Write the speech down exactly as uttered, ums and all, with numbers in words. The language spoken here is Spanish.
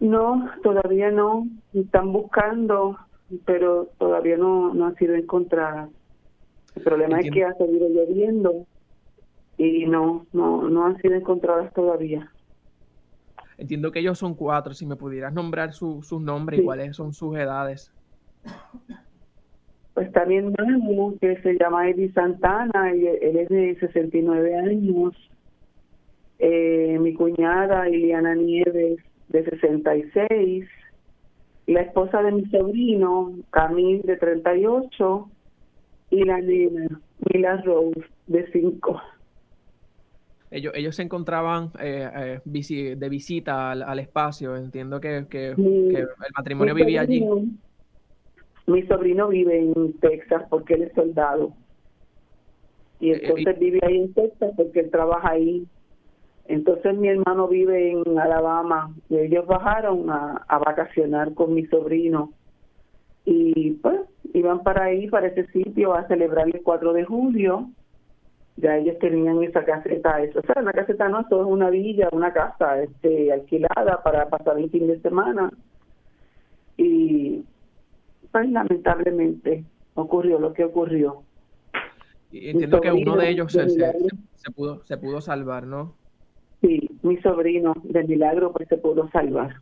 No, todavía no. Están buscando, pero todavía no, no han sido encontradas. El problema es Entiendo, que ha seguido lloviendo y no, no, no han sido encontradas todavía. entiendo que ellos son cuatro. Si me pudieras nombrar su- sus nombres y Sí, cuáles son sus edades. pues está mi hermano que se llama Eddie Santana y él es de sesenta y nueve años. Eh, mi cuñada Iliana Nieves de sesenta y seis, la esposa de mi sobrino Camil de treinta y ocho y la nena Mila Rose de cinco. Ellos, ellos se encontraban eh, eh, visi- de visita al, al espacio. Entiendo que, que, que Mi, el mi matrimonio vivía allí. sobrino, mi sobrino vive en Texas porque él es soldado y Eh, y- entonces vive ahí en Texas porque él trabaja ahí. Entonces mi hermano vive en Alabama y ellos bajaron a, a vacacionar con mi sobrino y pues iban para ahí, para ese sitio a celebrar el cuatro de julio. Ya ellos tenían esa caseta, eso, o sea, una caseta no, eso es una villa, una casa este alquilada para pasar el fin de semana y pues lamentablemente ocurrió lo que ocurrió. y Mi entiendo que uno sobrino de ellos de se, se, milagro, se- se pudo, se pudo salvar, ¿no? sí, mi sobrino de milagro pues se pudo salvar.